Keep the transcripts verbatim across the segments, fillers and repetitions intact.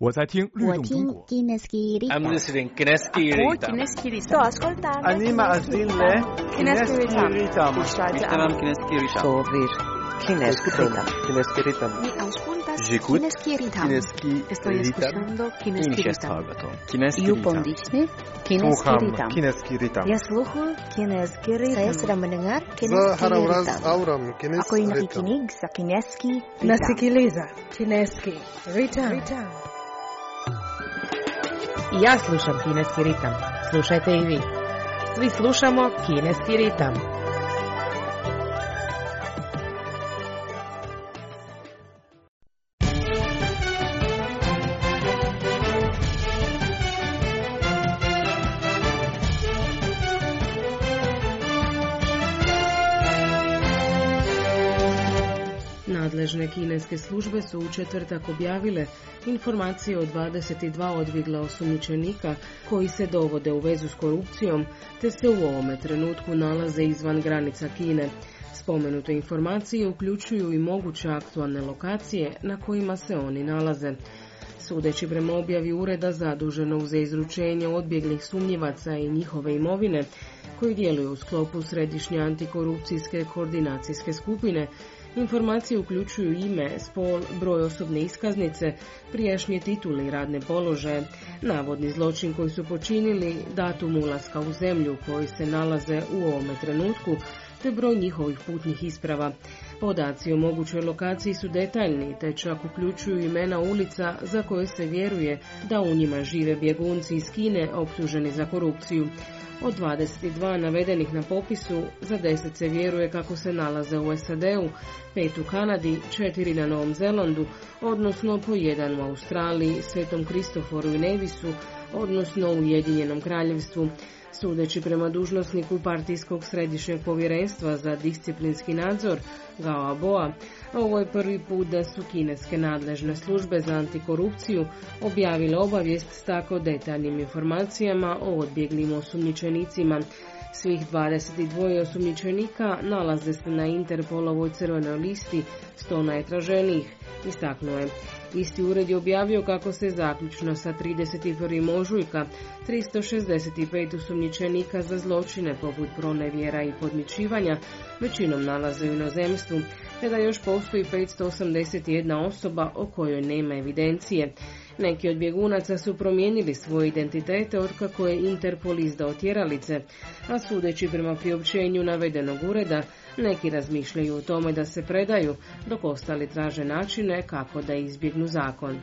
我在听律动中国。 I'm listening Kineski Ritam. Sto ascoltando. Anima Azile Kineski Ritam. Ishtaram Kineski Ritam. Sovir Kineski Ritam. Kineski Ritam. Mi auscultas J'écoute Kineski Ritam. Kineski Estoy escuchando Kineski Ritam. Kineski You Ritam. pondisne Kineski Sluham Ritam. Kineski Ritam. Ya sluhu Kineski Ritam. Saya sedang mendengar Za Kineski haravraz Ritam. auram Ako Kineski ina Ritam. kikinig sa Kineski Ritam. Nasikiliza Kineski Ritam. I ja slušam Kineski ritam. Slušajte i vi. Svi slušamo Kineski ritam. Nadležne kineske službe su u četvrtak objavile informacije o dvadeset dva odbjegla osumnjičenika koji se dovode u vezu s korupcijom te se u ovome trenutku nalaze izvan granica Kine. Spomenute informacije uključuju i moguće aktualne lokacije na kojima se oni nalaze. Sudeći prema objavi ureda zaduženog za izručenje odbjeglih sumnjivaca i njihove imovine, koji djeluju u sklopu Središnje antikorupcijske koordinacijske skupine, informacije uključuju ime, spol, broj osobne iskaznice, prijašnje titule i radne položaje, navodni zločin koji su počinili, datum ulaska u zemlju koji se nalaze u ovome trenutku, te broj njihovih putnih isprava. Podaci o mogućoj lokaciji su detaljni, te čak uključuju imena ulica za koje se vjeruje da u njima žive bjegunci iz Kine optuženi za korupciju. Od dvadeset dva navedenih na popisu, za deset se vjeruje kako se nalaze u S A D-u, pet u Kanadi, četiri na Novom Zelandu, odnosno po jedan u Australiji, Svetom Kristoforu i Nevisu, odnosno u Ujedinjenom Kraljevstvu. Sudeći prema dužnosniku Partijskog središnjeg povjerenstva za disciplinski nadzor, Gao Aboa, ovo je prvi put da su kineske nadležne službe za antikorupciju objavile obavijest s tako detaljnim informacijama o odbjeglim osumnjičenicima. Svih dvadeset dva osumnjičenika nalaze se na Interpolovoj crvenoj listi sto najtraženijih, istaknuo je. Isti ured je objavio kako se zaključno sa trideset prvog ožujka tristo šezdeset pet osumnjičenika za zločine poput pronevjera i podmićivanja većinom nalaze u inozemstvu, te da još postoji petsto osamdeset jedna osoba o kojoj nema evidencije. Neki od bjegunaca su promijenili svoje identitete otkako je Interpol izdao tjeralice, a sudeći prema priopćenju navedenog ureda, neki razmišljaju o tome da se predaju, dok ostali traže načine kako da izbjegnu zakon.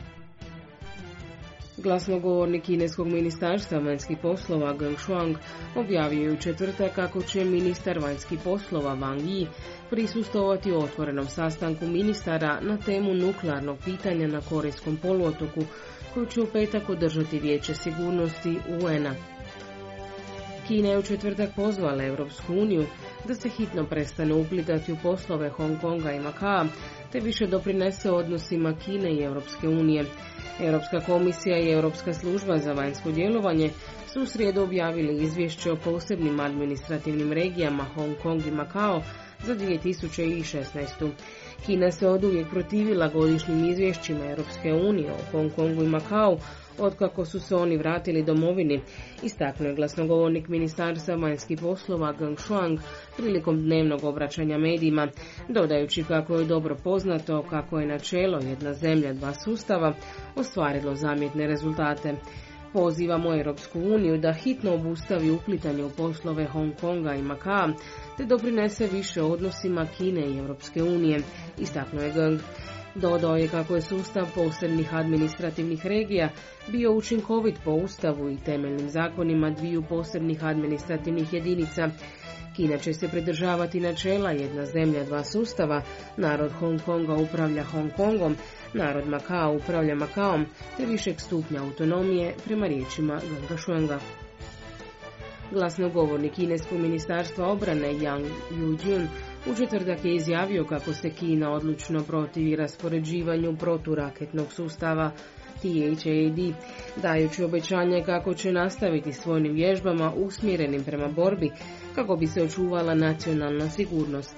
Glasnogovornik kineskog ministarstva vanjskih poslova Geng Shuang objavio je u četvrtak kako će ministar vanjskih poslova Wang Yi prisustvovati otvorenom sastanku ministara na temu nuklearnog pitanja na Korejskom poluotoku, koju će u petak održati Vijeće sigurnosti U N-a. Kina je u četvrtak pozvala Europsku uniju da se hitno prestane uplitati u poslove Hong Konga i Makaa, te više doprinese odnosima Kine i Europske unije. Europska komisija i Europska služba za vanjsko djelovanje su u srijedu objavili izvješće o posebnim administrativnim regijama Hong Kong i Makao za dvije tisuće šesnaestu. Kina se oduvijek protivila godišnjim izvješćima Europske unije o Hong Kongu i Makao, otkako su se oni vratili domovini, istaknuo je glasnogovornik ministarstva vanjskih poslova Geng Shuang prilikom dnevnog obraćanja medijima, dodajući kako je dobro poznato kako je načelo jedna zemlja, dva sustava ostvarilo zamjetne rezultate. Pozivamo Europsku uniju da hitno obustavi uplitanje u poslove Hong Konga i Makaa, te doprinese više odnosima Kine i Europske unije, istaknuo je Geng. Dodao je kako je sustav posebnih administrativnih regija bio učinkovit po Ustavu i temeljnim zakonima dviju posebnih administrativnih jedinica. Kina će se pridržavati načela jedna zemlja, dva sustava, narod Hong Konga upravlja Hong Kongom, narod Makao upravlja Makaom, te višeg stupnja autonomije prema riječima Genga Shuanga. Glasnogovornik kineskog ministarstva obrane Yang Yujun u četvrtak je izjavio kako se Kina odlučno protivi raspoređivanju proturaketnog sustava T H A D, dajući obećanje kako će nastaviti s vojnim vježbama usmjerenim prema borbi kako bi se očuvala nacionalna sigurnost.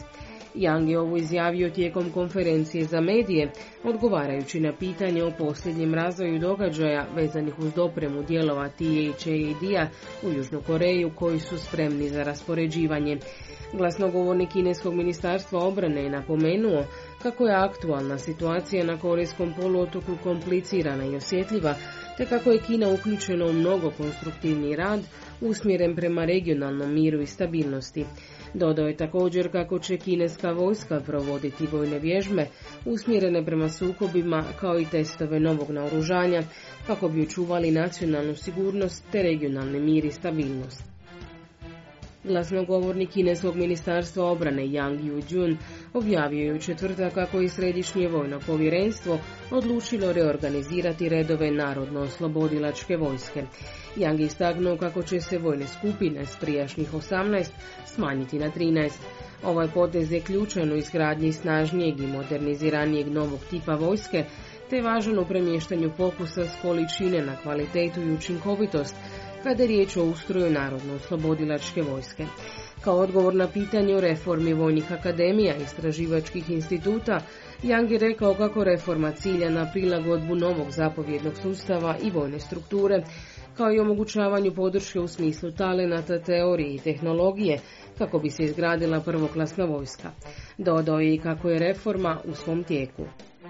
Yang je ovo izjavio tijekom konferencije za medije, odgovarajući na pitanje o posljednjem razvoju događaja vezanih uz dopremu dijelova T H A D-a u Južnu Koreju koji su spremni za raspoređivanje. Glasnogovornik kineskog ministarstva obrane je napomenuo kako je aktualna situacija na Korejskom poluotoku komplicirana i osjetljiva, te kako je Kina uključena u mnogo konstruktivni rad usmjeren prema regionalnom miru i stabilnosti. Dodao je također kako će kineska vojska provoditi vojne vježbe usmjerene prema sukobima kao i testove novog naoružanja kako bi očuvali nacionalnu sigurnost te regionalni mir i stabilnost. Glasnogovornik kineskog ministarstva obrane Yang Yu-jun objavio je u četvrtak kako je Središnje vojno povjerenstvo odlučilo reorganizirati redove Narodno-oslobodilačke vojske. Yang je istaknuo kako će se vojne skupine s prijašnjih osamnaest smanjiti na trinaest. Ovaj potez je ključan u izgradnji snažnijeg i moderniziranijeg novog tipa vojske, te je važan u premještanju fokusa s količine na kvalitetu i učinkovitost kada je riječ o ustroju Narodno-oslobodilačke vojske. Kao odgovor na pitanje o reformi vojnih akademija i istraživačkih instituta, Yang je rekao kako reforma cilja na prilagodbu novog zapovjednog sustava i vojne strukture, kao i omogućavanju podrške u smislu talenata, teorije i tehnologije, kako bi se izgradila prvoklasna vojska. Dodao je i kako je reforma u svom tijeku.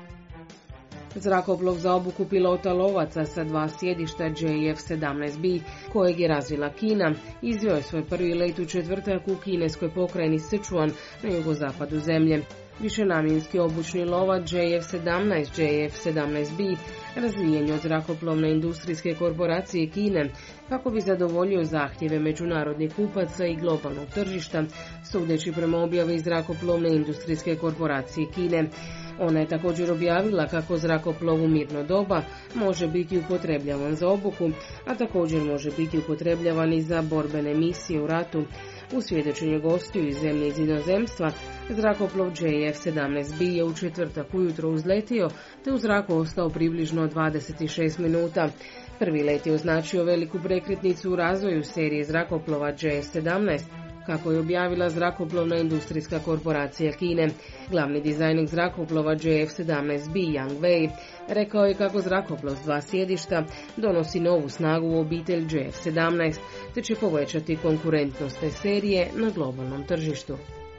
Zrakoplov za obuku pilota lovaca sa dva sjedišta J F sedamnaest B, kojeg je razvila Kina, izveo je svoj prvi let u četvrtak u kineskoj pokrajini Sichuan na jugozapadu zemlje. Višenamjenski obučni lovac J F sedamnaest J F sedamnaest B razvijen je od zrakoplovne industrijske korporacije Kine kako bi zadovoljio zahtjeve međunarodnih kupaca i globalnog tržišta, sudeći prema objavi zrakoplovne industrijske korporacije Kine. Ona je također objavila kako zrakoplov u mirno doba može biti upotrebljavan za obuku, a također može biti upotrebljavan i za borbene misije u ratu. U svjedočenju gostiju iz zemlje iz inozemstva, zrakoplov J F sedamnaest B je u četvrtak ujutro uzletio, te u zraku ostao približno dvadeset šest minuta. Prvi let je označio veliku prekretnicu u razvoju serije zrakoplova J F sedamnaest, kako je objavila zrakoplovna industrijska korporacija Kine. Glavni dizajner zrakoplova J F sedamnaest B Yang Wei rekao je kako zrakoplov s dva sjedišta donosi novu snagu u obitelj J F sedamnaest, te će povećati konkurentnost te serije na globalnom tržištu.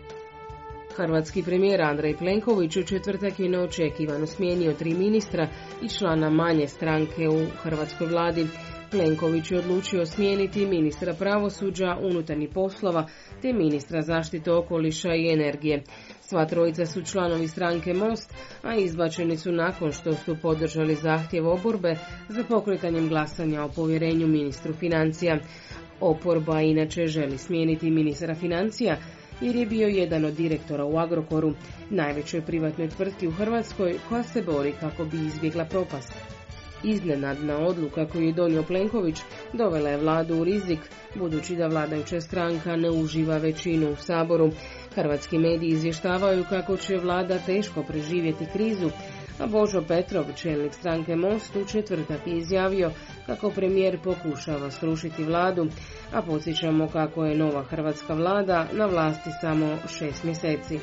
Hrvatski premijer Andrej Plenković u četvrtak je neočekivano smijenio tri ministra i člana manje stranke u hrvatskoj vladi. Plenković je odlučio smijeniti ministra pravosuđa, unutarnjih poslova te ministra zaštite okoliša i energije. Sva trojica su članovi stranke Most, a izbačeni su nakon što su podržali zahtjev oporbe za pokretanjem glasanja o povjerenju ministru financija. Oporba inače želi smijeniti ministra financija jer je bio jedan od direktora u Agrokoru, najvećoj privatnoj tvrtki u Hrvatskoj koja se bori kako bi izbjegla propast. Iznenadna odluka koju je donio Plenković dovela je vladu u rizik, budući da vladajuća stranka ne uživa većinu u Saboru. Hrvatski mediji izvještavaju kako će vlada teško preživjeti krizu, a Božo Petrov, čelnik stranke Most, u četvrtak je izjavio kako premijer pokušava srušiti vladu, a podsjećamo kako je nova hrvatska vlada na vlasti samo šest mjeseci.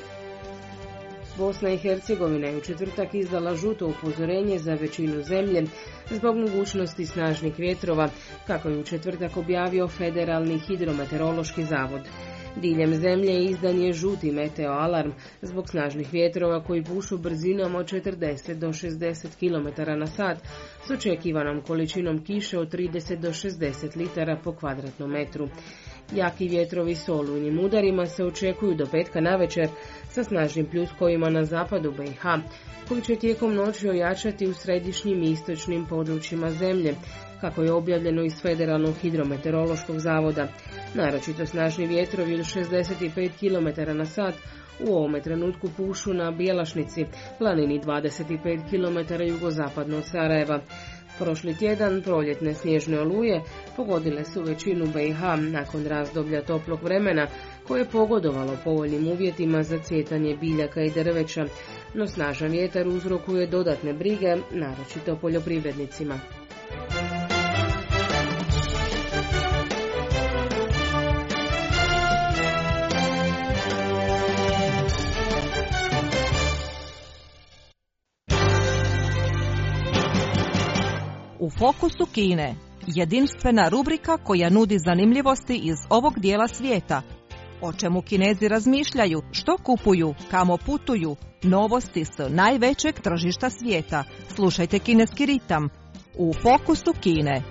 Bosna i Hercegovina je u četvrtak izdala žuto upozorenje za većinu zemlje zbog mogućnosti snažnih vjetrova, kako je u četvrtak objavio Federalni hidrometeorološki zavod. Diljem zemlje izdan je žuti meteo alarm zbog snažnih vjetrova koji pušu brzinom od četrdeset do šezdeset kilometara na sat s očekivanom količinom kiše od trideset do šezdeset litara po kvadratnom metru. Jaki vjetrovi s olujnim udarima se očekuju do petka navečer sa snažnim pljuskovima na zapadu B i H, koji će tijekom noći ojačati u središnjim i istočnim područjima zemlje, kako je objavljeno iz Federalnog hidrometeorološkog zavoda. Naročito snažni vjetrovi od šezdeset pet kilometara na sat u ovome trenutku pušu na Bjelašnici, planini dvadeset pet kilometara jugozapadno od Sarajeva. Prošli tjedan proljetne snježne oluje pogodile su većinu B i H nakon razdoblja toplog vremena koje je pogodovalo povoljnim uvjetima za cvjetanje biljaka i drveća, no snažan vjetar uzrokuje dodatne brige, naročito poljoprivrednicima. U fokusu Kine, jedinstvena rubrika koja nudi zanimljivosti iz ovog dijela svijeta. O čemu Kinezi razmišljaju, što kupuju, kamo putuju, novosti s najvećeg tržišta svijeta. Slušajte Kineski ritam u fokusu Kine.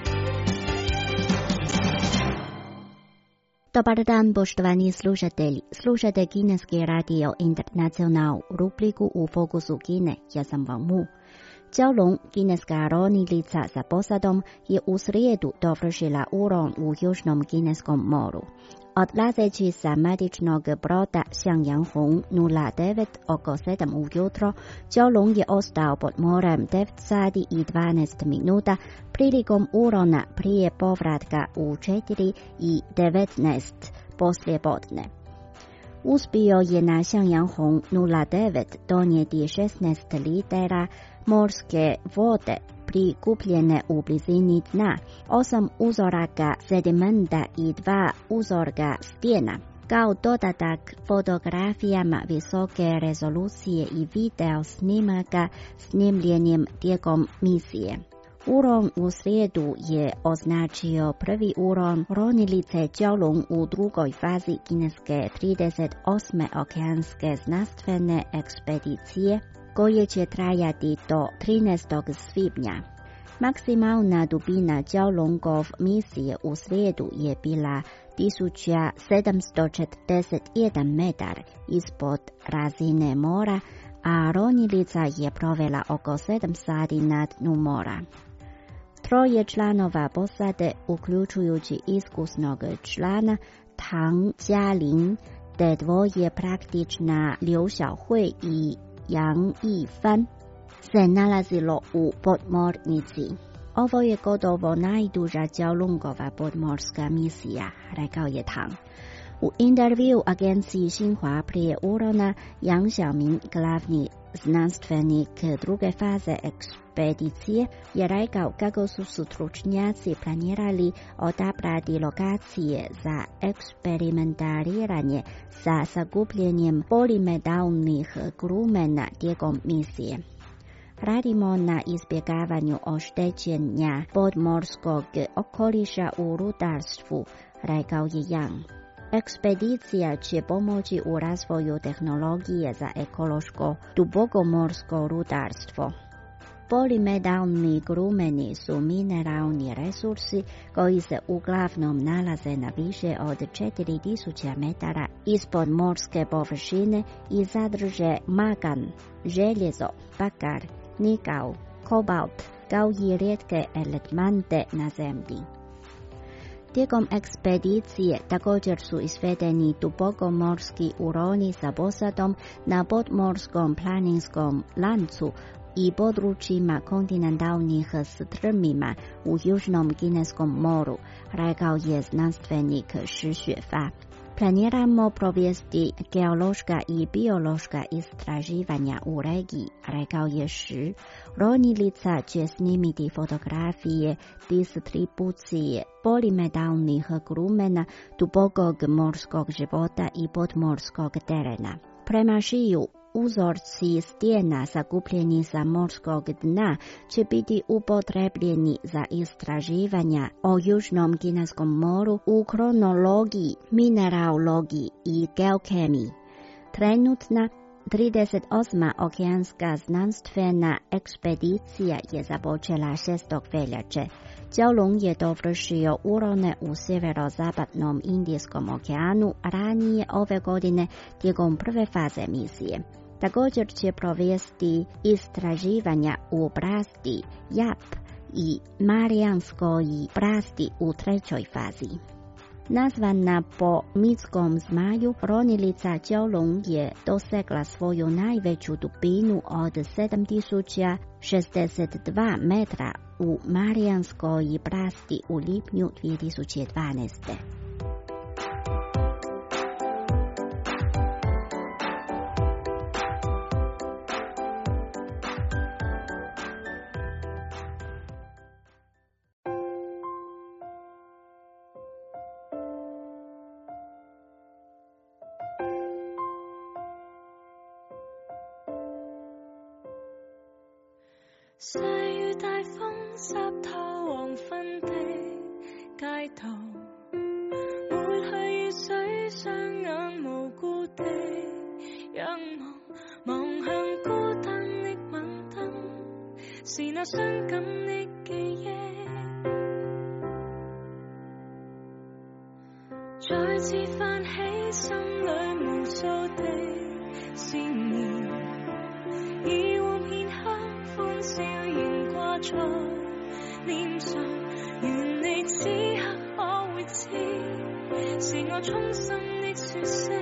Dobar dan, poštovani slušatelji. Slušajte Kineski radio International, rubriku u fokusu Kine. Ja sam Wang Mu. Jiaolong, kineska ronilica sa posadom, je u srijedu dovršila uron u Južnom Kineskom moru. Odlazeći sa matičnog broda Xiangyang Hong nula devet oko sedam ujutro, Jiaolong je ostao pod morem devet sati i dvanaest minuta prilikom urona prije povratka u četiri i devetnaest poslije podne. Uspio je na Xiangyang Hong nula devet donijeti šesnaest litera morske vode prikupljene u blizini dna, osam uzoraka sedimenta i dva uzorka stijena. Kao dodatak fotografijama visoke rezolucije i video snimaka snimljenim tijekom misije. Uron u srijedu je označio prvi uron ronilice Jiaolong u drugoj fazi kineske trideset osme okeanske znanstvene ekspedicije, koje će trajati do trinaestog svibnja. Maksimalna dubina Jiaolongov misije u srijedu je bila tisuću sedamsto četrdeset jedan metar ispod razine mora, a ronilica je provela oko sedam sati na dnu mora. Troje članova posade, uključujući iskusnog člana Tang Jialin, te dvoje praktična Liu Xiaohui i Yang Yifan, se nalazilo u podmornici. Ovo je gotovo najduža Jiaolongova podmorska misija, rekao je Tang. U intervju agenciji Xinhua prije urona, Yang Xiaoming, glavni znanstvenik druge faze ekspedicije, je rekao kako su stručnjaci planirali odabrati lokacije za eksperimentiranje sa sakupljenjem polimedalnih grumena tijekom misije. Radimo na izbjegavanju oštećenja podmorskog okoliša u rudarstvu, rekao je Yang. Ekspedicija će pomoći u razvoju tehnologije za ekološko dubokomorsko rudarstvo. Polimedalni grumeni su mineralni resursi koji se uglavnom nalaze na više od četiri tisuće metara ispod morske površine i sadrže magan, željezo, bakar, nikal, kobalt, kao i rijetke elemente na zemlji. Tijekom ekspedicije također su izvedeni dubokomorski uroni sa posadom na podmorskom planinskom lancu i područjima kontinentalnih strmima u Južnom Kineskom moru, rekao je znanstvenik Shi Xuefa. Planiramo provesti geološka i biološka istraživanja u regiji, rekao je Shi. Ronilica će snimiti fotografije distribucije polimedalnih grumena, dubokog morskog života i podmorskog terena. Prema Shiju, uzorci stijena sakupljeni sa morskog dna će biti upotrebljeni za istraživanja o Južnom Kineskom moru u kronologiji, mineralogiji i geokemiji. Trenutna trideset osma okeanska znanstvena ekspedicija je započela šestog veljače. Jiaolong je dovršio urone u sjeverozapadnom Indijskom okeanu ranije ove godine tijekom prve faze misije. Također će provesti istraživanja u brasti Yap i Marijanskoj brasti u trećoj fazi. Nazvana po mitskom zmaju, ronilica Jiaolong je dosegla svoju najveću dubinu od sedam tisuća šezdeset dva metra u Marijanskoj brasti u lipnju dvije tisuće dvanaeste. 細雨大風濕透黃昏的街頭，抹去雨水，雙眼無辜地仰望，望向孤單的晚燈，是那傷感的記憶，再次泛起心裏無數的思念，以往片刻歡笑懸掛在臉上，願你此刻可會知，是我衷心的說聲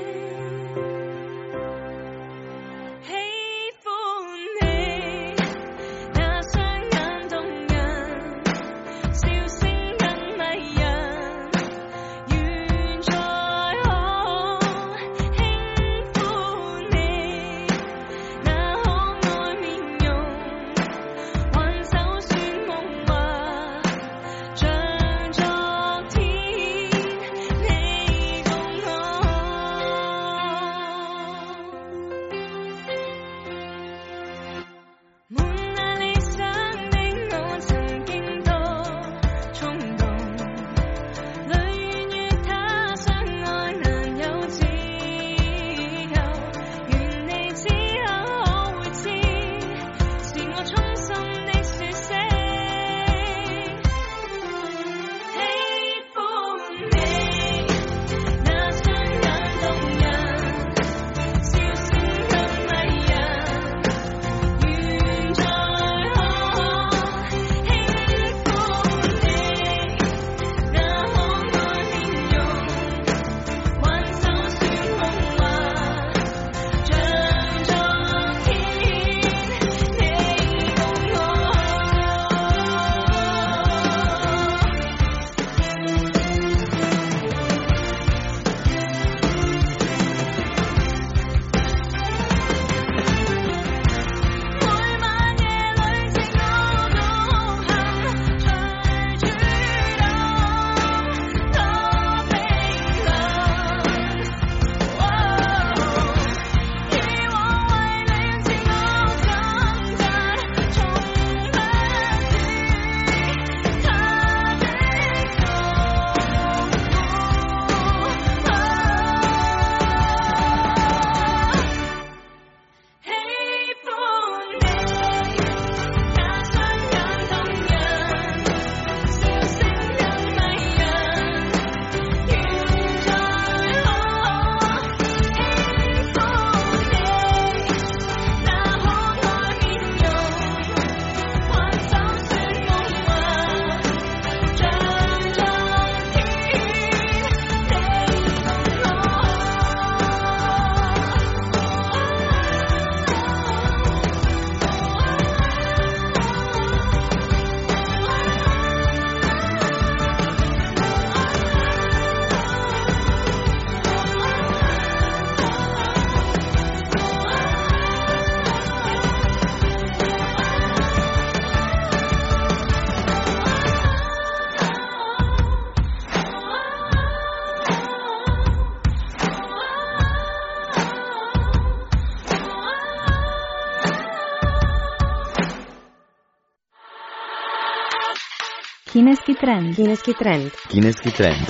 Kineski trend. Kineski trend. Kineski trend.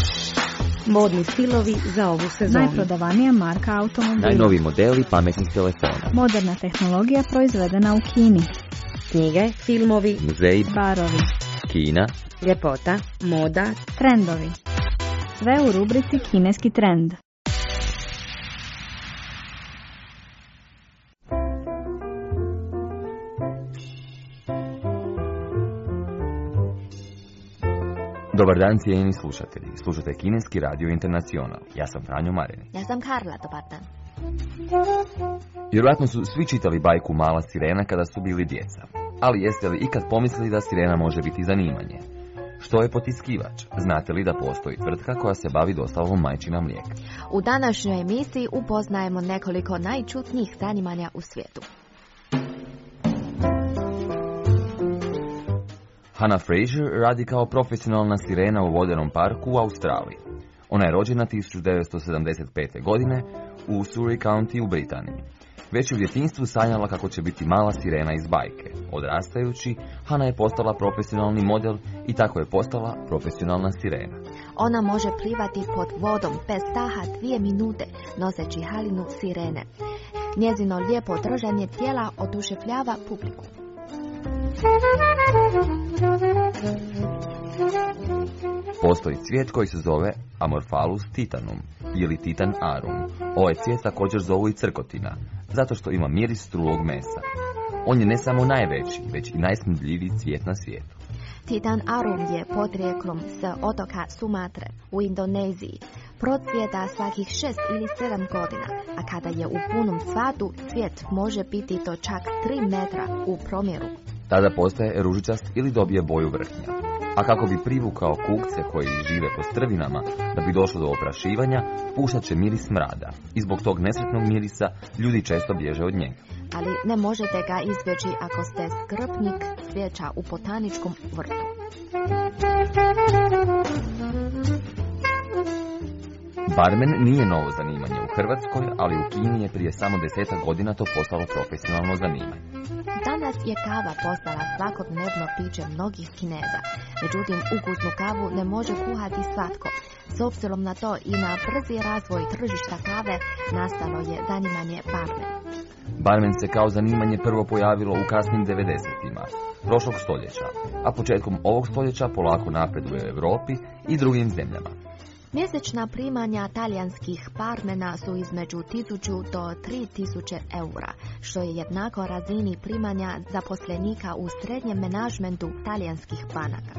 Modni stilovi za ovu sezonu. Najprodavanija marka automobila. Najnoviji modeli pametnih telefona. Moderna tehnologija proizvedena u Kini. Knjige, filmovi, muzeji, barovi, Kina, ljepota, moda, trendovi. Sve u rubrici Kineski trend. Dobar dan, cijenjeni slušatelji. Slušate Kineski radio Internacional. Ja sam Franjo Marin. Ja sam Karla, dobar dan. Vjerojatno su svi čitali bajku Mala sirena kada su bili djeca. Ali jeste li ikad pomislili da sirena može biti zanimanje? Što je potiskivač? Znate li da postoji tvrtka koja se bavi dostavom majčina mlijeka? U današnjoj emisiji upoznajemo nekoliko najčudnijih zanimanja u svijetu. Hannah Fraser radi kao profesionalna sirena u vodenom parku u Australiji. Ona je rođena tisuću devetsto sedamdeset pete. godine u Surrey County u Britaniji. Već je u djetinjstvu sanjala kako će biti mala sirena iz bajke. Odrastajući, Hana je postala profesionalni model i tako je postala profesionalna sirena. Ona može plivati pod vodom bez daha dvije minute, noseći halinu sirene. Njezino lijepo držanje tijela oduševljava publiku. Postoji cvijet koji se zove Amorphalus titanum ili Titan arum. Ovaj cvijet također zovu i crkotina, zato što ima miris trulog mesa. On je ne samo najveći, već i najsmrdljiviji cvijet na svijetu. Titan arum je podrijeklom s otoka Sumatre u Indoneziji. Procvjeta svakih šest ili sedam godina, a kada je u punom cvatu, cvijet može biti do čak tri metra u promjeru. Tada postaje ružičast ili dobije boju vrhnja. A kako bi privukao kukce koji žive po strvinama, da bi došlo do oprašivanja, puštat će miris smrada. I zbog tog nesretnog mirisa ljudi često bježe od njega. Ali ne možete ga izbjeći ako ste skrbnik cvijeća u botaničkom vrtu. Barmen nije novo zanimanje u Hrvatskoj, ali u Kini je prije samo desetak godina to postalo profesionalno zanimanje. Danas je kava postala svakodnevno piće mnogih Kineza. Međutim, ukusnu kavu ne može kuhati svatko. S obzirom na to i na brzi razvoj tržišta kave nastalo je zanimanje barmen. Barmen se kao zanimanje prvo pojavilo u kasnim devedesetima prošlog stoljeća, a početkom ovog stoljeća polako napreduje u Europi i drugim zemljama. Mjesečna primanja talijanskih barmena su između tisuću do tri tisuće eura, što je jednako razini primanja zaposlenika u srednjem menadžmentu talijanskih banaka.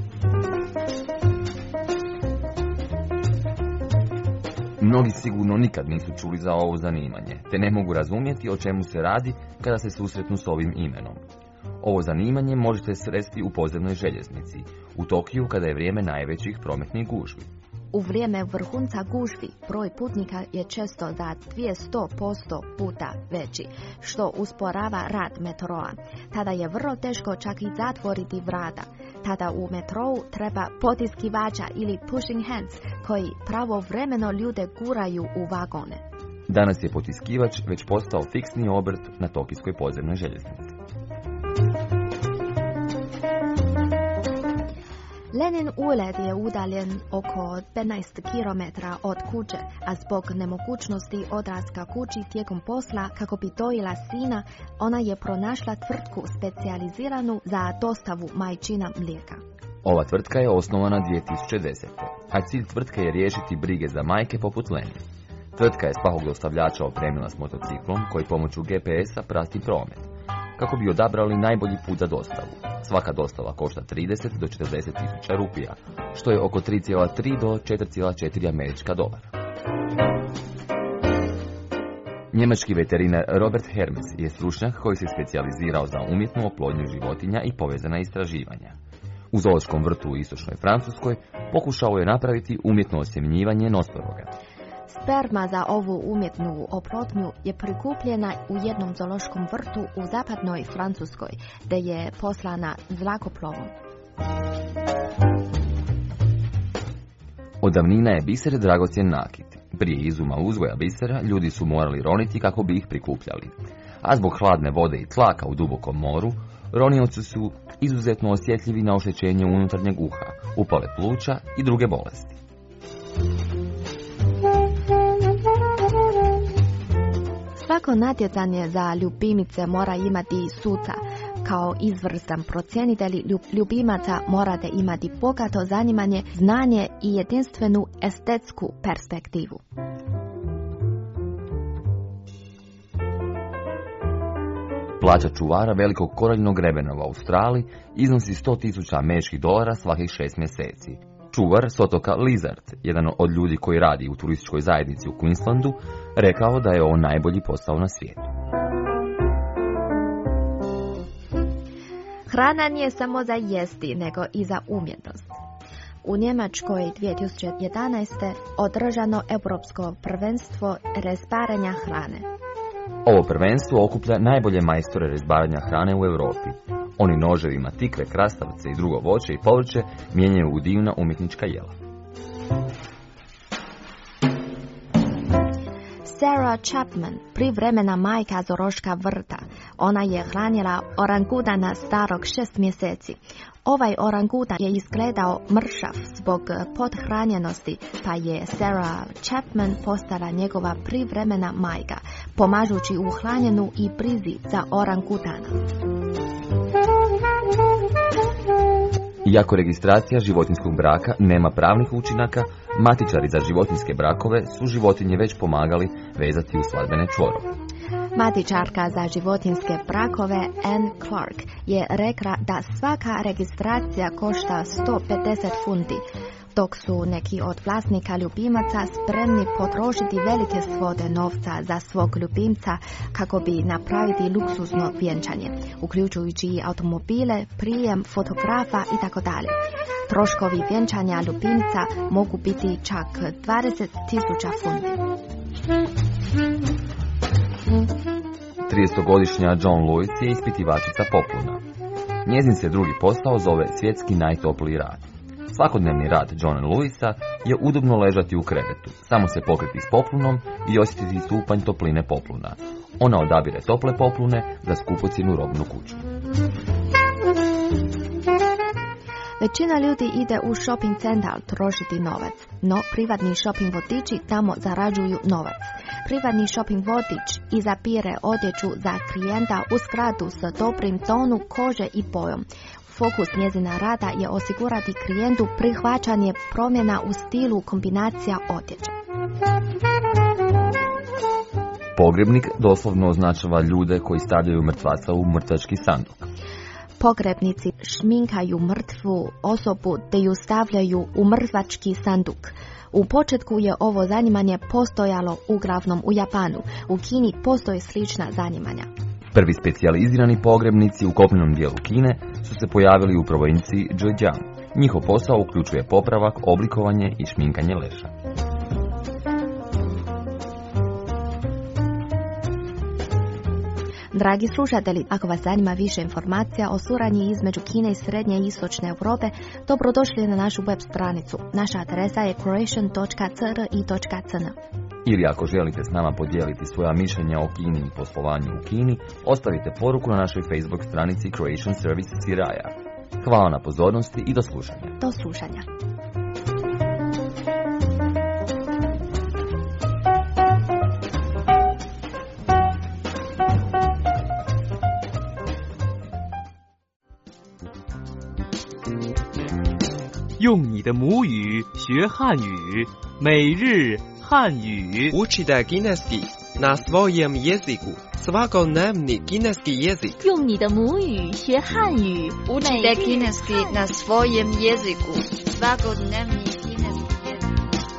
Mnogi sigurno nikad nisu čuli za ovo zanimanje, te ne mogu razumjeti o čemu se radi kada se susretnu s ovim imenom. Ovo zanimanje možete sresti u podzemnoj željeznici, u Tokiju kada je vrijeme najvećih prometnih gužvi. U vrijeme vrhunca gužvi broj putnika je često za dvjesto posto puta veći, što usporava rad metroa. Tada je vrlo teško čak i zatvoriti vrata. Tada u metrou treba potiskivača ili pushing hands koji pravovremeno ljude guraju u vagone. Danas je potiskivač već postao fiksni obrt na tokijskoj podzemnoj željeznici. Lenin ured je udaljen oko petnaest kilometara od kuće, a zbog nemogućnosti odlaska kući tijekom posla kako bi dojila sina, ona je pronašla tvrtku specijaliziranu za dostavu majčina mlijeka. Ova tvrtka je osnovana dvije tisuće desete. a cilj tvrtke je riješiti brige za majke poput Leni. Tvrtka je svakog dostavljača opremila s motociklom koji pomoću G P S-a prati promet, kako bi odabrali najbolji put za dostavu. Svaka dostava košta trideset do četrdeset tisuća rupija, što je oko tri zarez tri do četiri zarez četiri američka dolara. Njemački veterinar Robert Hermes je stručnjak koji se specijalizirao za umjetnu oplodnju životinja i povezana istraživanja. U zoološkom vrtu u istočnoj Francuskoj pokušao je napraviti umjetno osjemnjivanje nosoroga. Sperma za ovu umjetnu oplodnju je prikupljena u jednom zoološkom vrtu u zapadnoj Francuskoj, gdje je poslana zrakoplovom. Od davnina je biser dragocjen nakit. Prije izuma uzgoja bisera ljudi su morali roniti kako bi ih prikupljali. A zbog hladne vode i tlaka u dubokom moru, ronioci su izuzetno osjetljivi na oštećenje unutarnjeg uha, upale pluća i druge bolesti. Svako natjecanje za ljubimice mora imati suca. Kao izvrstan procjenitelj ljubimaca morate imati bogato zanimanje, znanje i jedinstvenu estetsku perspektivu. Plaća čuvara velikog koraljnog grebena u Australiji iznosi sto tisuća američkih dolara svakih šest mjeseci. Čuvar s otoka Lizard, jedan od ljudi koji radi u turističkoj zajednici u Queenslandu, rekao da je on najbolji posao na svijetu. Hrana nije samo za jesti, nego i za umjetnost. U Njemačkoj dvije tisuće jedanaeste. održano europsko prvenstvo rezbaranja hrane. Ovo prvenstvo okuplja najbolje majstore rezbaranja hrane u Europi. Oni noževima tikve, krastavce i drugo voće i povrće mijenjaju u divna umjetnička jela. Sarah Chapman, privremena majka Zoroška vrta. Ona je hranila orangutana starog šest mjeseci. Ovaj orangutan je izgledao mršav zbog pothranjenosti, pa je Sarah Chapman postala njegova privremena majka, pomažući u hranjenju i brizi za orangutana. Iako registracija životinjskog braka nema pravnih učinaka, matičari za životinjske brakove su životinje već pomagali vezati u svadbene čvorove. Matičarka za životinjske brakove Anne Clark je rekla da svaka registracija košta sto pedeset funti, dok su neki od vlasnika ljubimaca spremni potrošiti velike svote novca za svog ljubimca kako bi napravili luksuzno vjenčanje, uključujući i automobile, prijem fotografa i tako dalje. Troškovi vjenčanja ljubimca mogu biti čak dvadeset tisuća funti. tridesetogodišnja John Lewis je ispitivačica popluna. Njezin se drugi posao zove svjetski najtopliji rad. Svakodnevni rad Johna Lewisa je udobno ležati u krevetu, samo se pokriti s poplunom i osjetiti stupanj topline popluna. Ona odabire tople poplune za skupocjenu robnu kuću. Većina ljudi ide u shopping centar trošiti novac, no privatni shopping vodiči tamo zarađuju novac. Privatni shopping vodič izabire odjeću za klijenta u skladu s dobrim tonu kože i bojom. Fokus njezina rada je osigurati klijentu prihvaćanje promjena u stilu kombinacija odjeće. Pogrebnik doslovno označava ljude koji stavljaju mrtvaca u mrtvački sanduk. Pogrebnici šminkaju mrtvu osobu te ju stavljaju u mrtvački sanduk. U početku je ovo zanimanje postojalo uglavnom u Japanu. U Kini postoje slična zanimanja. Prvi specijalizirani pogrebnici u kopnenom dijelu Kine su se pojavili u provinciji Zhejiang. Njihov posao uključuje popravak, oblikovanje i šminkanje leša. Dragi slušatelji, ako vas zanima više informacija o suradnji između Kine i Srednje i Istočne Europe, dobrodošli na našu web stranicu. Naša adresa je croatian dot c r i dot c n. Ili ako želite s nama podijeliti svoja mišljenja o Kini i poslovanju u Kini, ostavite poruku na našoj Facebook stranici Croatian Services Siraja. Hvala na pozornosti i do slušanja. Do slušanja. 用你的母语学汉语，每日汉语。 Učite kineski na svojem jeziku. Svakodnevni kineski jezik. 用你的母语学汉语。 Učite kineski na svojem jeziku. Svakodnevni kineski jezik.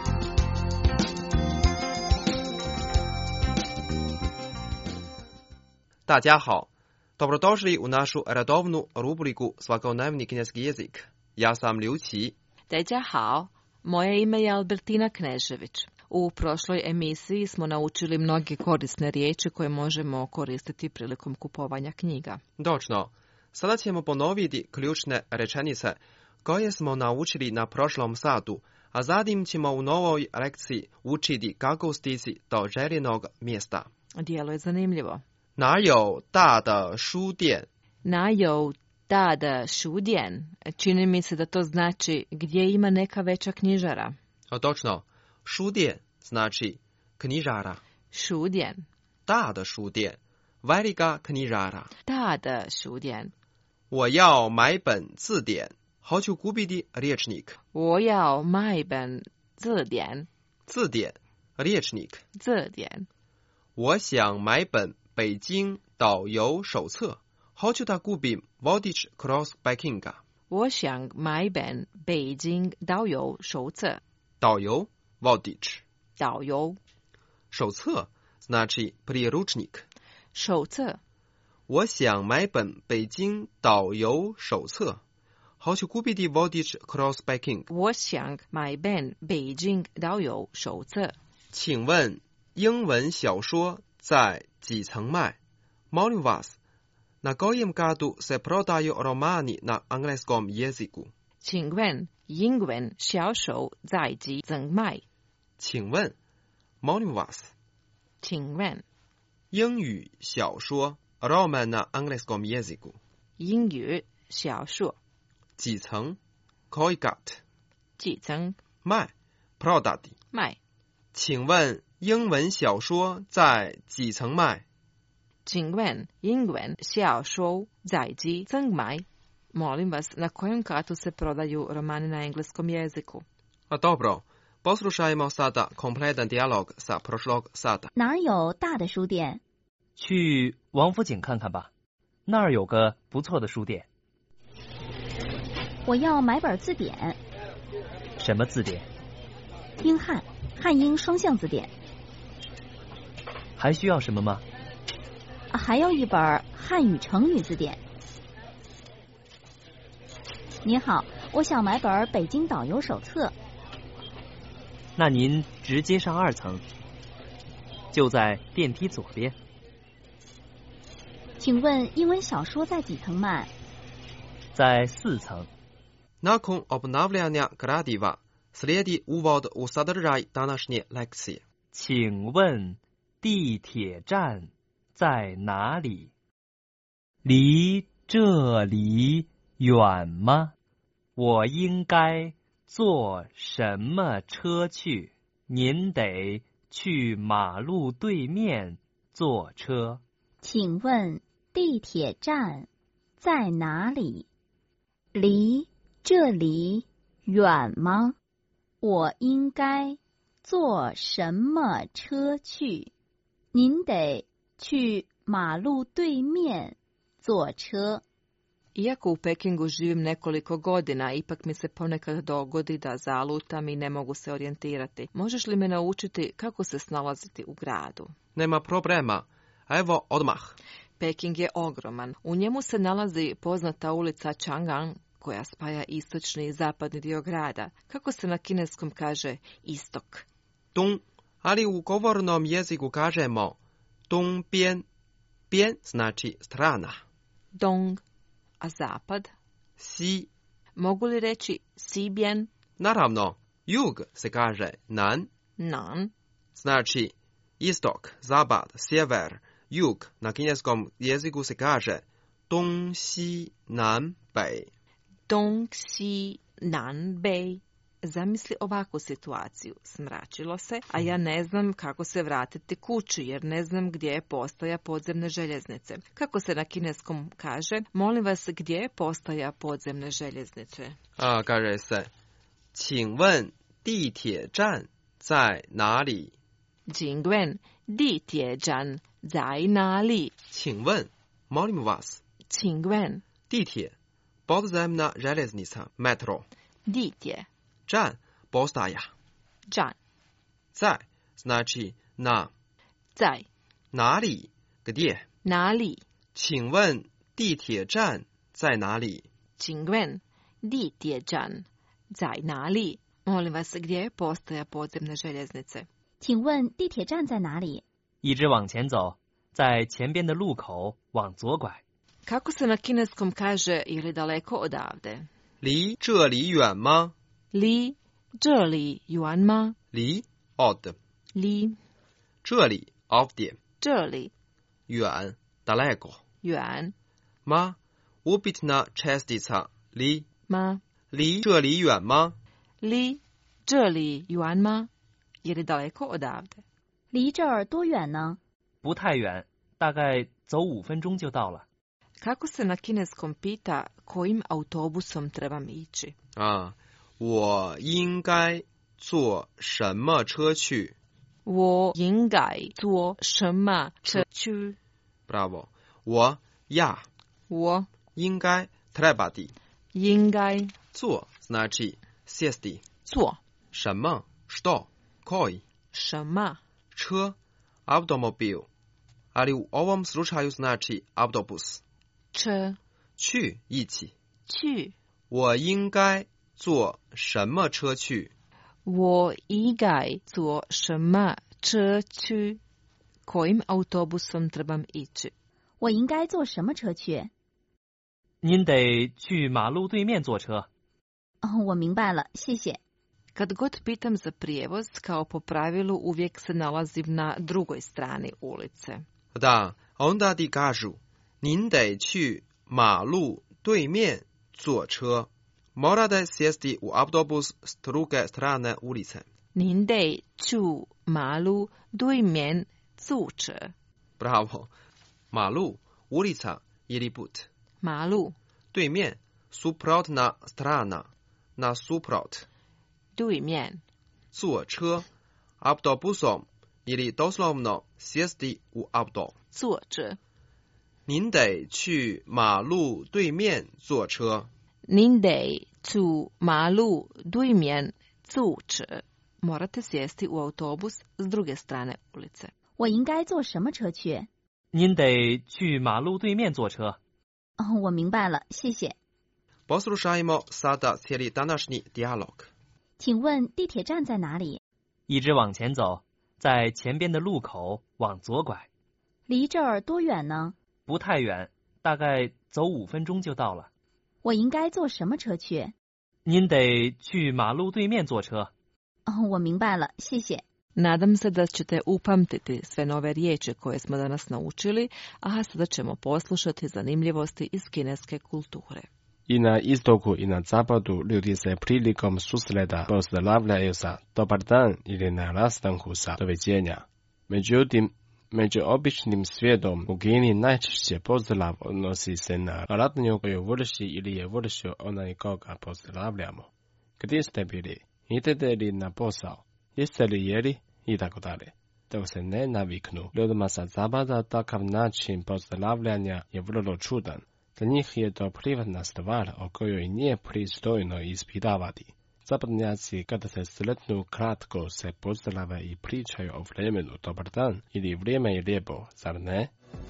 Dađahao. Dobrodošli u našu redovnu rubriku Svakodnevni kineski jezik. Ja sam Liu Qi. Dađahao. Moje ime je Albertina Knežević. U prošloj emisiji smo naučili mnoge korisne riječi koje možemo koristiti prilikom kupovanja knjiga. Točno. Sada ćemo ponoviti ključne rečenice koje smo naučili na prošlom satu, a zatim ćemo u novoj lekciji učiti kako stići do željenog mjesta. Dijelo je zanimljivo. 哪有大的书店? 哪有大的书店? Čini mi se da to znači gdje ima neka veća knjižara. A točno. 书店 znači knjižara. 书店. 大的书店 velika knjižara. 大的书店. 我要买本字典. Hoću kupiti riječnik. 我要买本字典. 字典 riječnik. 字典. 我想买本北京导游手册. Hoću da kupim vodič kroz Pekinga. 我想买本北京导游手册. 导游 vodič. 导游. 手册 znači priručnik. 手册. 我想买本北京导游手册. Hoću kupiti vodič kroz Peking. 我想买本北京导游手册. 请问英文小说在几层卖? Molim vas, na kojem katu se prodaju romani na engleskom jeziku? 请问英文小说在几层卖? 请问 molim vas. 请问英语小说 roman na angleskom jeziku 英语小说几层 koigat 几层卖 prodati 卖请问英文小说在几层卖请问英文小说在几层卖Molim vas, na kojem katu se prodaju romani na engleskom jeziku? A dobro, poslušajmo sada kompletan dijalog sa prošlog sata. 哪儿有大的书店？ 去王府井看看吧，那儿有个不错的书店。 我要买本字典。 什么字典？ 英汉，汉英双向字典。 还需要什么吗？ 啊，还要一本汉语成语字典。您好，我想买本北京导游手册。 那您直接上二层，就在电梯左边。 请问英文小说在几层卖？ 在四层。 Nakon obnavljanja gradiva slijedi uvod u sadržaj današnje lekcije. 请问地铁站在哪里？离这里远吗？我应该坐什么车去？您得去马路对面坐车。 请问地铁站在哪里？离这里远吗？我应该坐什么车去？您得去马路对面坐车。 Iako u Pekingu živim nekoliko godina, ipak mi se ponekad dogodi da zalutam i ne mogu se orijentirati. Možeš li me naučiti kako se snalaziti u gradu? Nema problema. Evo odmah. Peking je ogroman. U njemu se nalazi poznata ulica Chang'an, koja spaja istočni i zapadni dio grada. Kako se na kineskom kaže istok? Dong, ali u govornom jeziku kažemo dong bian. Bian znači strana. Dong. A zapad? Si. Mogu li reći si bien? Naravno, jug se kaže nan. Nan. Znači istok, zapad, sjever, jug. Na kineskom jeziku se kaže dong, si, nan, bei. Dong, si, nan, bei. Zamisli ovakvu situaciju. Smračilo se, a ja ne znam kako se vratiti kući, jer ne znam gdje je postaja podzemne željeznice. Kako se na kineskom kaže, molim vas, gdje je postaja podzemne željeznice? A, kaže se, 请问地铁站在哪里? 请问地铁站在哪里? 请问, molim vas. 请问地铁, podzemna željeznica, metro. 地铁 Džan, postaja. Džan. Zaj, znači na. Zaj. Nali, gdje? Nali. 请问地铁站在哪里? 请问地铁站在哪里? Molim vas, gdje je postaja podzemne željeznice? 请问地铁站在哪里？ 一直往前走，在前边的路口往左拐。 Kako se na kineskom kaže je li daleko odavde? 离这里远吗？ 离这里远吗？ 离 od 离这里 ovdje 这里远 daleko 远 ma upitna čestica li 吗？ 离这里远吗？ 离这里远吗？je li daleko odavde？ 离这儿多远呢？ 不太远，大概走五分钟就到了。 Kako se na kineskom pita kojim autobusom trebam ići? A, 我应该坐什么车去？ 我应该坐什么车去？ Bravo. 我 ja. 我应该 trebati. 应该坐 znači sjesti. 坐什么 što koji? 什么车 automobil. Ali u ovom slučaju znači autobus. 车去一起。 去我应该坐什么车去？ 我应该坐什么车去？ Kojim autobusom trebam ići? 我应该坐什么车去？ 您得去马路对面坐车。 哦，我明白了，谢谢。 Kad god pitam za prijevoz, kao po pravilu uvijek se nalazim na drugoj strani ulice. Da, onda ti kažu, 您得去马路对面坐车. Morate sjesti u autobus s druge strane ulice. 您得去马路对面坐车. Bravo. 马路 ulica ili put. 马路对面 suprotna strana, na suprot. 对面坐车 autobusom ili doslovno sjesti u auto. 坐车. 您得去马路对面坐车. 您得去马路对面坐车. Morate sjesti u autobus s druge strane ulice. 我应该坐什么车去？ 您得去马路对面坐车。 哦，我明白了，谢谢。 Poslušajmo sada cijeli današnji dijalog. 请问地铁站在哪里？ 一直往前走，在前边的路口往左拐。 离这儿多远呢？ 不太远，大概走五分钟就到了。 我应该坐什么车去？ 您得去马路对面坐车。 哦，我明白了，谢谢。 Nadam se da ćete upamtiti sve nove riječi koje smo danas naučili, a sada ćemo poslušati zanimljivosti iz kineske kulture. I na istoku i na zapadu ljudi se prilikom susreta pozdravljaju sa dobar dan ili na rastanku sa doviđenja. Međutim, među običnim svijetom u Kini najčešće pozdrav odnosi se na radnju koju vrši ili je vršio onaj koga pozdravljamo. Gdje ste bili? Idete li na posao? Jeste li jeli? I tako dalje. Dok se ne naviknu, ljudima sa zapada takav način pozdravljanja je vrlo čudan. Za njih je to privatna stvar o kojoj nije pristojno ispitavati. Zapadnjaci kada se sretnu kratko se pozdrave i pričaju o vremenu dobar dan ili vrijeme je lijepo, zar ne?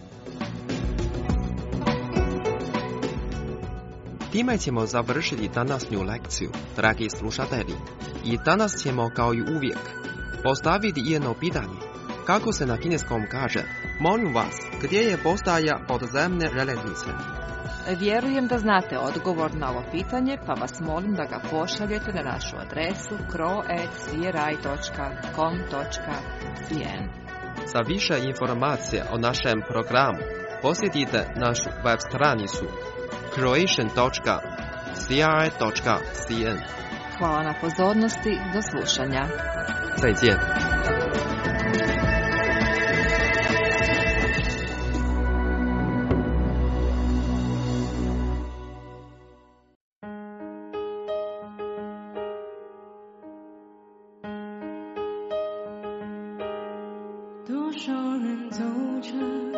Time ćemo završiti današnju lekciju, dragi slušatelji. I danas ćemo kao i uvijek postaviti jedno pitanje. Kako se na kineskom kaže, molim vas, gdje je postaja podzemne željeznice? Vjerujem da znate odgovor na ovo pitanje, pa vas molim da ga pošaljete na našu adresu kro at c r i dot com dot c n. Za više informacija o našem programu posjetite našu web stranicu croatian dot c r i dot c n. Hvala na pozornosti, do slušanja. 再见。 多少人走着，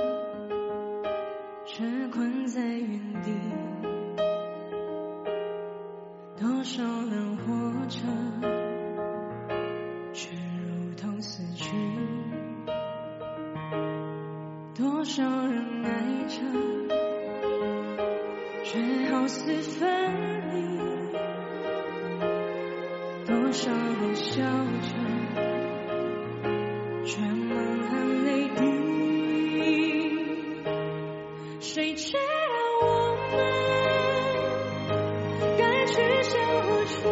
却困在原地；多少人活着，却如同死去；多少人爱着，却好似分离；多少人笑着，却满含泪滴。谁知道我们该去向处？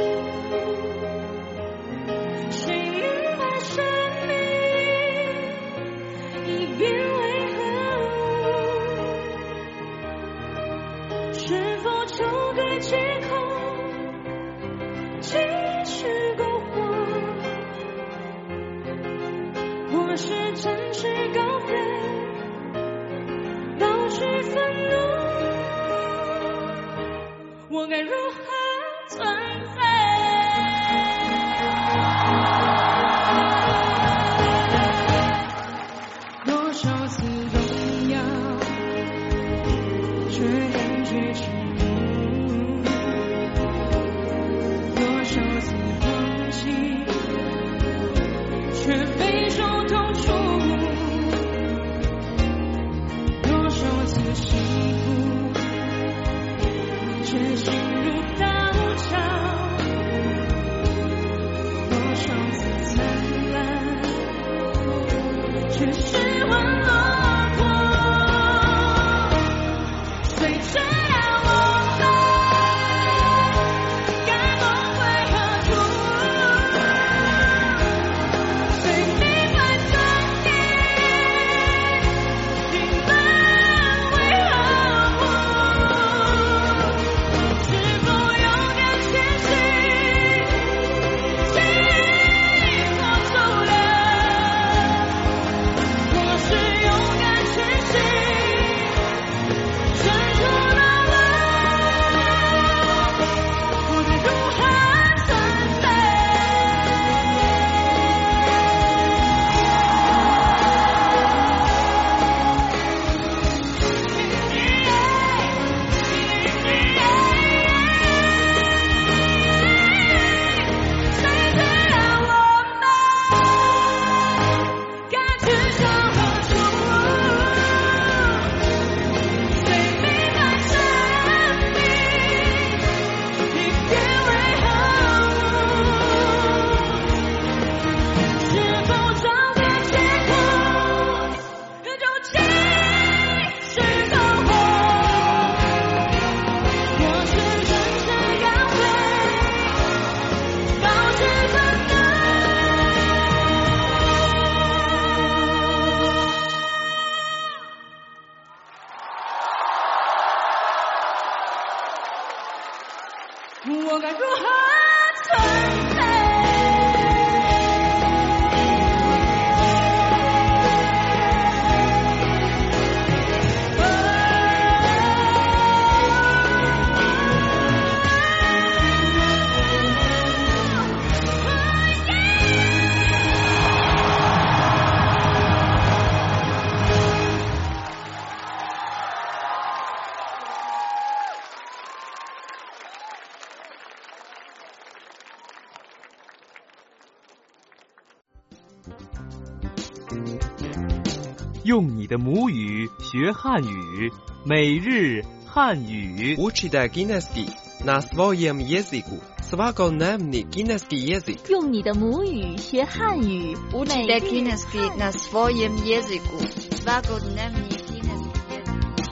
谁明白生命已变为何物？是否就该借口继续苟活？或是展翅高飞，保持愤怒？我该如何存在？多少次动摇，却感觉沉入；多少次放弃，却备受痛楚；多少次幸福，却心如我该如何存在？ 用你的母语学汉语，每日汉语。 Učite kineski na svojem jeziku. Svakodnevni kineski jezik. 用你的母语学汉语， Učite kineski na svojem jeziku. Svakodnevni kineski jezik.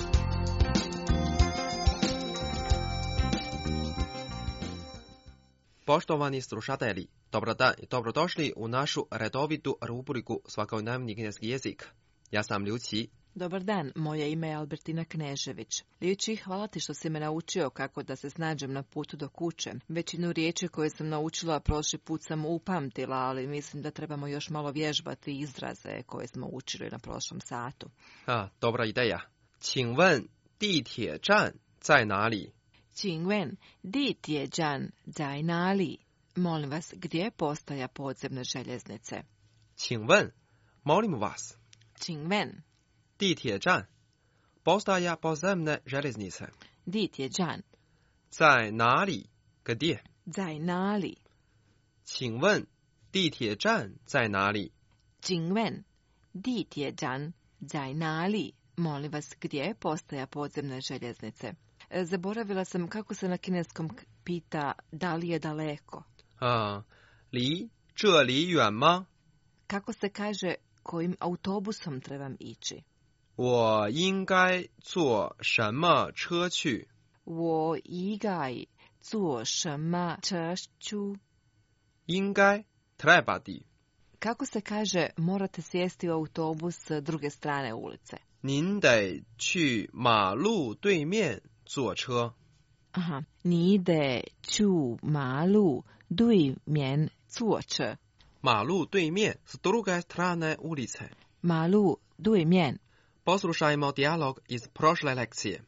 Poštovani slušatelji, dobar dan i dobrodošli u našu redovitu rubriku Svakodnevni kineski jezik. Ja sam Liu Qi. Dobar dan, moje ime je Albertina Knežević. Liuči, hvala ti što si me naučio kako da se snađem na putu do kuće. Većinu riječi koje sam naučila prošli put sam upamtila, ali mislim da trebamo još malo vježbati izraze koje smo učili na prošlom satu. A, dobra ideja. 请问地铁站在哪里? 请问地铁站在哪里? Molim vas, gdje je postaja podzemne željeznice? 请问, molim vas. 请问地铁站 postaja podzemne željeznice. 地铁站在哪里 gdje? 在哪里? 请问地铁站在哪里? 请问地铁站在哪里? Molim vas, gdje je postaja podzemne željeznice? Zaboravila sam kako se na kineskom pita da li je daleko. A, 离这里远吗? Kako se kaže kojim autobusom trebam ići? 我应该坐什么车去? 我应该坐什么车去? 应该 trebati. Kako se kaže morate sjesti u autobus s druge strane ulice? 您得去马路对面坐车. Aha, 你得去马路对面坐车. 马路对面 s druge strane ulice. 马路对面. Poslušajmo dijalog iz prošle lekcije.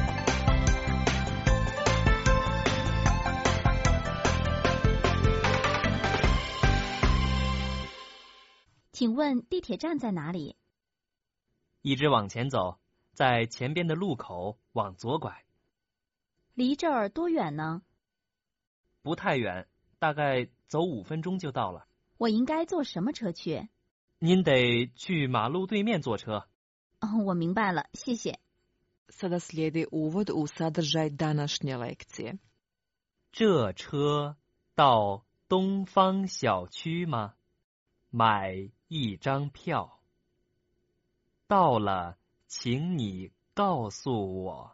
请问地铁站在哪里？ 一直往前走，在前边的路口往左拐。 离这儿多远呢？ 不太远，大概走五分钟就到了。 我应该坐什么车去？ 您得去马路对面坐车。 哦，我明白了，谢谢。 Sada slijedi uvod u sadržaj današnje lekcije. 这车到东方小区吗？买一张票。到了，请你告诉我。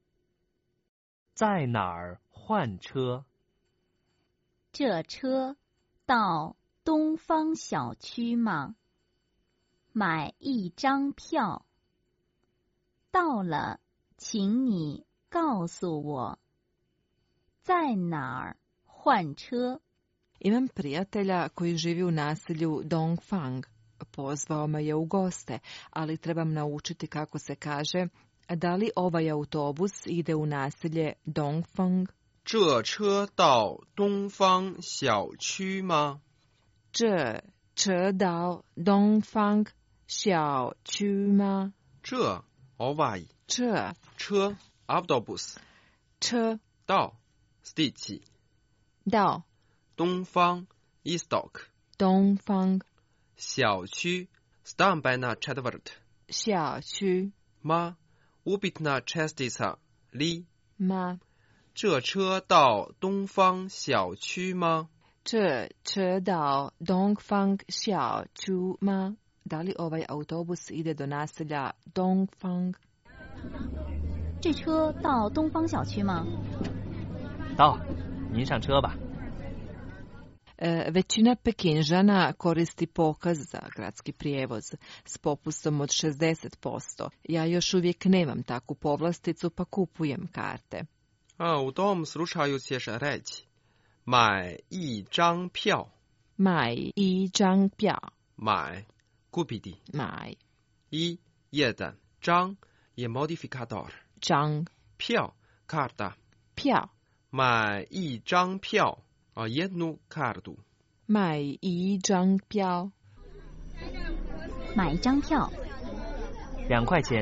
在哪儿换车？ 这车到东方小区吗？买一张票。到了，请你告诉我。在哪儿换车？ Imam prijatelja koji živi u naselju Dongfang. Pozvao me je u goste, ali trebam naučiti kako se kaže. Da li ovaj autobus ide u naselje Dongfang? 这车到东方小区吗？ 这车到东方小区吗？ 这 ovaj 这车 autobus 车到 stići 到东方 istok 东方小区 stambena četvrt 小区 ma upitna čestica li ma 这车到东方小区吗？ 这车到东方小区吗？ Da li ovaj autobus ide do naselja Dongfang? 这车到东方小区吗？ 到，您上车吧。 E, većina Pekinžana koristi pokaz za gradski prijevoz s popustom od šezdeset posto. Ja još uvijek nemam takvu povlasticu pa kupujem karte. A, u tom slučaju ćeš reći买一张票. 买一张票. 买 kupiti. 买 I jedan. 张 je modifikator. 张票 karta. 票. 买一张票 a jednu kartu. 买一张票. 买一张票。 两块钱。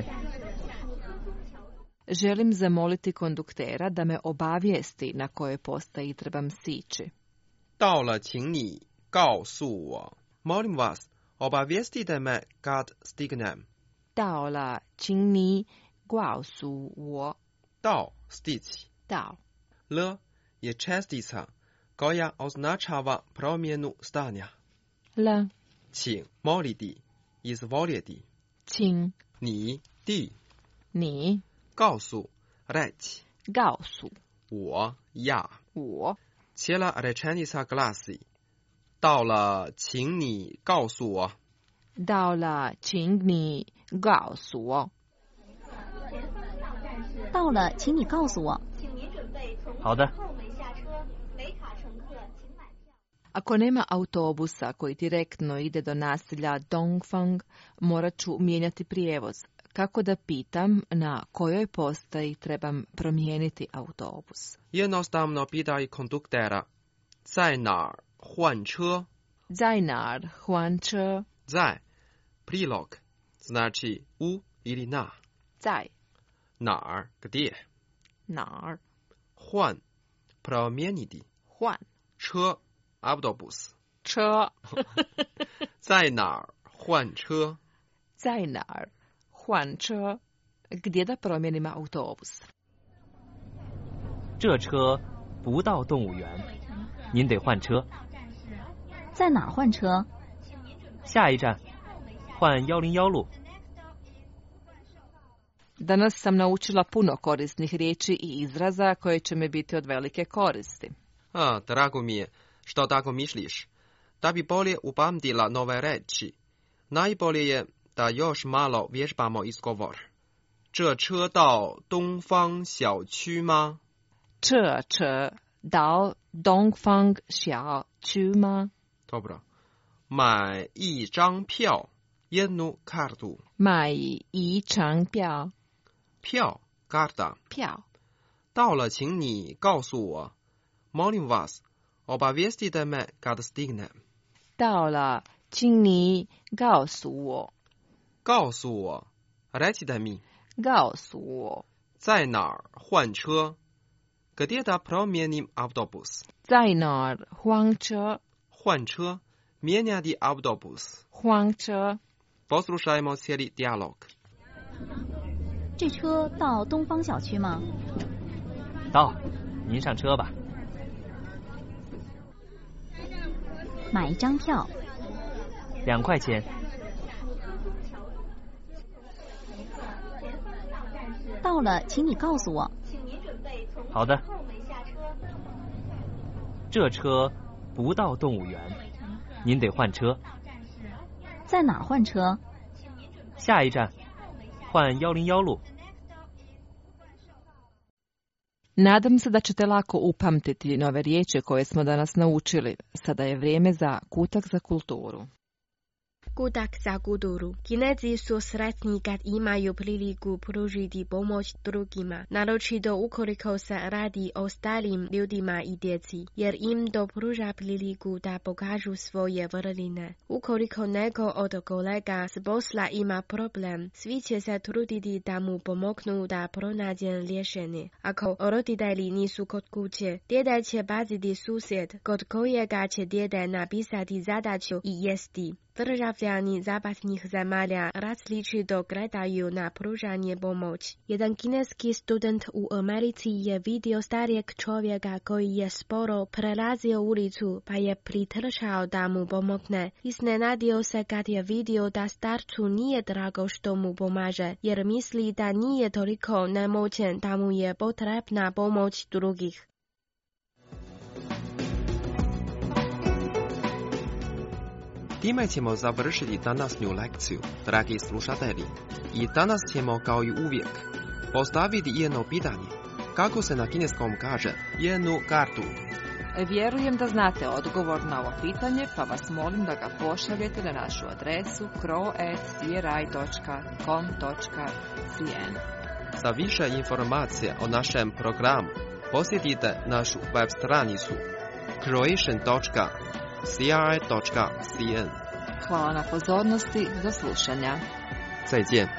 Želim zamoliti konduktera da me obavijesti na kojoj postaji trebam sići. 到了请你告诉我. Molim vas, obavijestite me kad stignem. 到了请你告诉我. 到 stići. 到 L je čestica koja označava promjenu stanja. L 请 moliti, izvoljeti. 请你 ti 你告诉 reći. 告诉我 ja 我 Cijela rečenica glasi 到了请你告诉我. 到了请你告诉我. 到了请你告诉我。 好的。 Ako nema autobusa koji direktno ide do naselja Dongfang, morat ću mijenjati prijevoz. Kako da pitam na kojoj postaji trebam promijeniti autobus? Jednostavno pitaj konduktera 在哪儿换车? 在哪儿换车? 在 prilog znači u ili na. 在哪儿 gdje? 哪儿换 promijeniti. 换车 autobus. 车在哪儿换车? 在哪儿换车? Gdje da promijenim autobus? 这车不到动物园，您得换车。 在哪儿换车？ 下一站换幺零幺路。 Danas sam naučila puno korisnih riječi i izraza koje će mi biti od velike koristi. A, drago mi je što tako misliš. Da bi bolje upamtila nove reči, najbolje je da još malo vježbamo izgovor. 这车到东方小区吗? 这车到东方小区吗? Dobro. 买一张票 jednu kartu. 买一张票票 karta. 票到了请你告诉我. Molim vas, obavijestite me kad stignem. 到了请你告诉我告诉我 recite mi. 告诉我在哪儿换车? Gdje da promijenim autobus? 在哪儿换车? 换车 mijenjati autobus. 换车 Poslušajmo cijeli dijalog. 这车到东方小区吗？ 到，您上车吧。 买一张票。 两块钱。 到了，请你告诉我。 好的。这车不到动物园，您得换车。 在哪儿换车？ 下一站换幺零幺路。 Nadam se da ćete lako upamtiti nove riječi koje smo danas naučili. Sada je vrijeme za kutak za kulturu. Kutak za kulturu. Kinezi su sretni kad imaju priliku pružiti pomoć drugima, naročito ukoliko se radi o starim ljudima i djeci, jer im to pruža priliku da pokažu svoje vrline. Ukoliko neko od kolega s posla ima problem, svi će se truditi da mu pomognu da pronađe rješenje. Ako roditelji nisu kod kuće, djede će paziti susjed, kod kojega će djede napisati zadaću i jesti. Državljani zapadnih zemalja različito gledaju na pružanje pomoć. Jedan kineski student u Americi je vidio starijeg čovjeka koji je sporo prelazio ulicu, pa je pritrčao da mu pomogne. Iznenadio se kad je vidio da starcu nije drago što mu pomaže, jer misli da nije toliko nemoćen da mu je potrebna pomoć drugih. Time ćemo završiti današnju lekciju, dragi slušatelji. I danas ćemo kao i uvijek postaviti jedno pitanje. Kako se na kineskom kaže jednu kartu? Vjerujem da znate odgovor na ovo pitanje, pa vas molim da ga pošaljete na našu adresu kro at c r i dot com dot c n. Za više informacija o našem programu posjetite našu web stranicu croatian dot c r i dot c n. Hvala na pozornosti, do slušanja. 再见。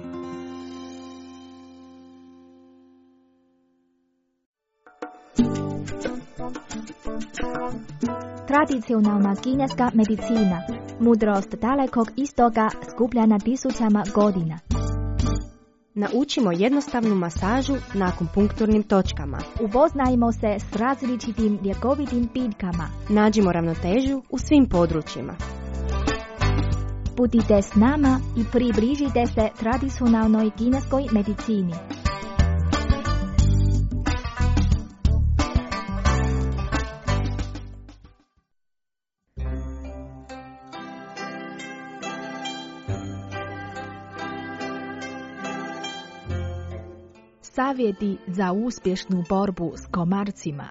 you Tradicionalna kineska medicina, mudrost dalekog istoga skupljena tisućama godina. Naučimo jednostavnu masažu na akupunkturnim točkama. Upoznajmo se s različitim ljekovitim biljkama. Nađimo ravnotežu u svim područjima. Budite s nama i približite se tradicionalnoj kineskoj medicini. Savjeti za uspješnu borbu s komarcima.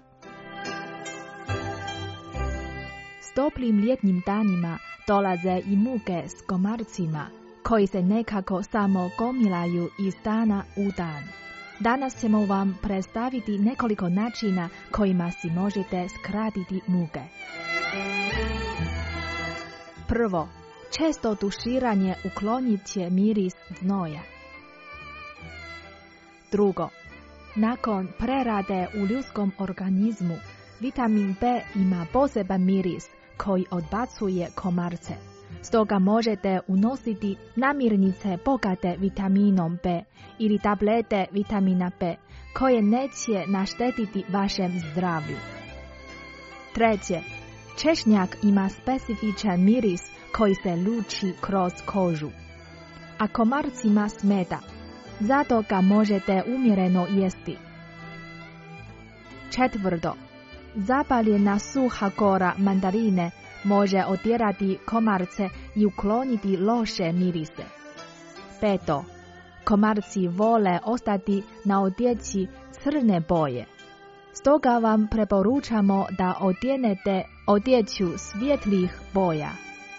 S toplim ljetnim danima dolaze i muke s komarcima, koji se nekako samo gomilaju iz dana u dan. Danas ćemo vam predstaviti nekoliko načina kojima si možete skratiti muke. Prvo, često tuširanje uklonit će miris znoja. Drugo, nakon prerade u ljudskom organizmu, vitamin B ima poseban miris koji odbacuje komarce. Stoga možete unositi namirnice bogate vitaminom B ili tablete vitamina B koje neće naštetiti vašem zdravlju. Treće, češnjak ima specifičan miris koji se luči kroz kožu, a komarcima smeta. Zato ga možete umjereno jesti. Četvrto, zapaljena suha kora mandarine može otjerati komarce i ukloniti loše mirise. Peto, komarci vole ostati na odjeći crne boje. Stoga vam preporučamo da odjenete odjeću svjetlih boja.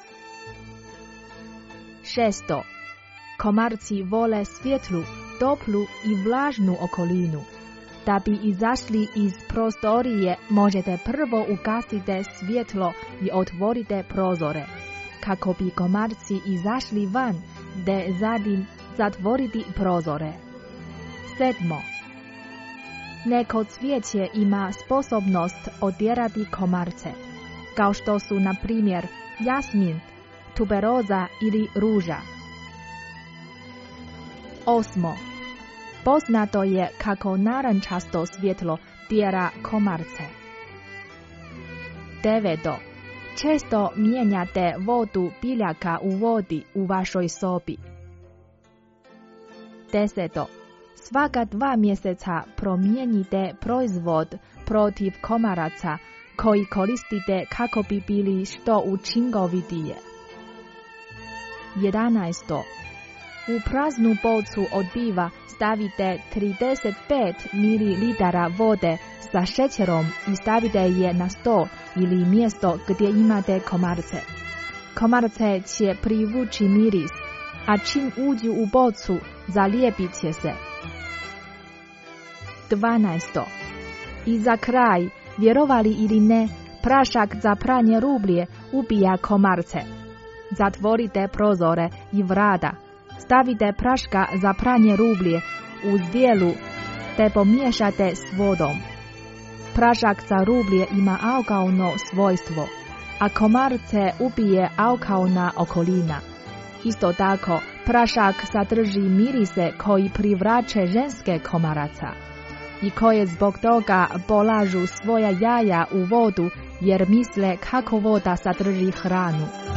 Šesto, komarci vole svjetlu, toplu i vlažnu okolinu. Da bi izašli iz prostorije, možete prvo ugasite svjetlo i otvorite prozore, kako bi komarci izašli van, te zatim zatvoriti prozore. Sedmo, neko cvijeće ima sposobnost otjerati komarce, kao što su na primjer jasmin, tuberoza ili ruža. Osmo, poznato je kako narančasto svjetlo tjera komarce. Deveto, često mijenjate vodu biljaka u vodi u vašoj sobi. Deseto, svaka dva mjeseca promijenite proizvod protiv komaraca koji koristite kako bi bili što učinkovitije. Jedanaesto, u praznu bocu od piva stavite trideset pet mililitara vode sa šećerom i stavite je na sto ili mjesto gdje imate komarce. Komarce će privući miris, a čim uđu u bocu, zalijepit će se. Dvanaesto. I za kraj, vjerovali ili ne, prašak za pranje rublje ubija komarce. Zatvorite prozore i vrata. Stavite praška za pranje rublje u zdjelu te pomiješate s vodom. Prašak za rublje ima alkalno svojstvo, a komarce ubije alkalna okolina. Isto tako, prašak sadrži mirise koji privlače ženske komaraca i koje zbog toga polažu svoja jaja u vodu jer misle kako voda sadrži hranu.